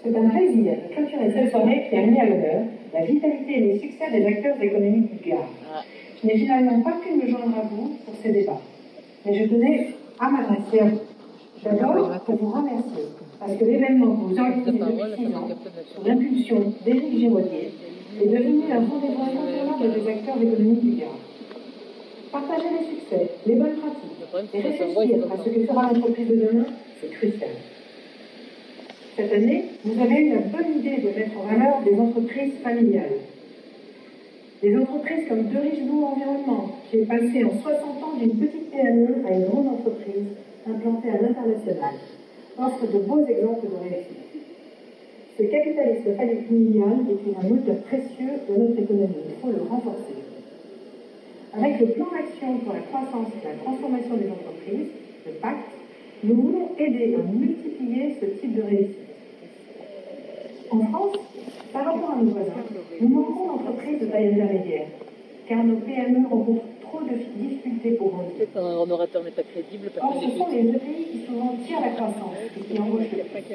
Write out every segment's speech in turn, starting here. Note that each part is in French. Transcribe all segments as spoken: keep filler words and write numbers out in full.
C'est un plaisir de clôturer cette soirée qui a mis à l'honneur la vitalité et les succès des acteurs économiques du Gard. Je n'ai finalement pas pu me joindre à vous pour ces débats, mais je tenais à m'adresser à vous. D'abord, pour vous remercier, parce que l'événement que vous organisez depuis six ans, sous l'impulsion d'Éric Giraudier, est devenu un rendez-vous incontournable des acteurs économiques du Gard. Partager les succès, les bonnes pratiques, et réfléchir à ce que sera l'entreprise de demain, c'est crucial. Cette année, vous avez eu la bonne idée de mettre en valeur des entreprises familiales. Des entreprises comme De Richebourg Environnement, qui est passé en soixante ans d'une petite P M E à une grande entreprise implantée à l'international, offre de beaux exemples de réussite. Ce capitalisme familial est un moteur précieux de notre économie. Il faut le renforcer. Avec le plan d'action pour la croissance et la transformation des entreprises, le pacte, nous voulons aider à multiplier ce type de réussite. En France, par rapport à nos voisins, nous manquons d'entreprises de taille intermédiaire, car nos P M E rencontrent trop de difficultés pour grandir. C'est un orateur n'est pas crédible. Or, ce sont les E T I qui souvent tirent la croissance et qui embauchent le plus.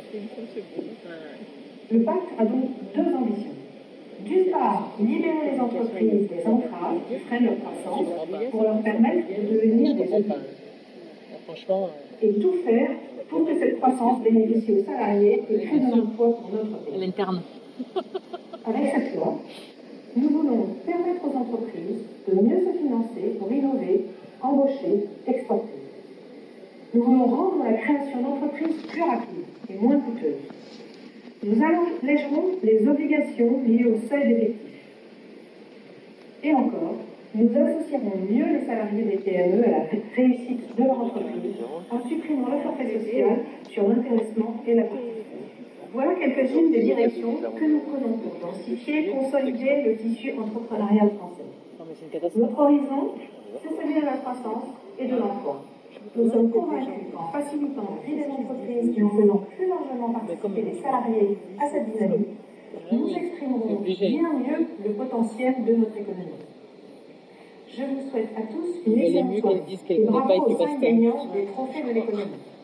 Le pacte a donc deux ambitions. D'une part, libérer les entreprises des entraves qui freinent leur croissance pour leur permettre de devenir des E T I. Franchement, et tout faire pour que cette croissance bénéficie aux salariés et crée de l'emploi pour notre pays. L'interne. Avec cette loi, nous voulons permettre aux entreprises de mieux se financer pour innover, embaucher, exporter. Nous voulons rendre la création d'entreprises plus rapide et moins coûteuse. Nous allégerons les obligations liées au seuil d'effectifs. Et encore, nous associerons mieux les salariés des P M E à la réussite de leur entreprise en supprimant le forfait social sur l'intéressement et la participation. Voilà quelques-unes des directions que nous prenons pour densifier et consolider le tissu entrepreneurial français. Notre horizon, c'est celui de la croissance et de l'emploi. Nous sommes convaincus qu'en facilitant la vie des entreprises et en faisant plus largement participer les salariés à cette dynamique, nous exprimerons bien mieux le potentiel de notre économie. Je vous souhaite à tous une excellente soirée et bravo aux cinq gagnants des trophées de l'économie.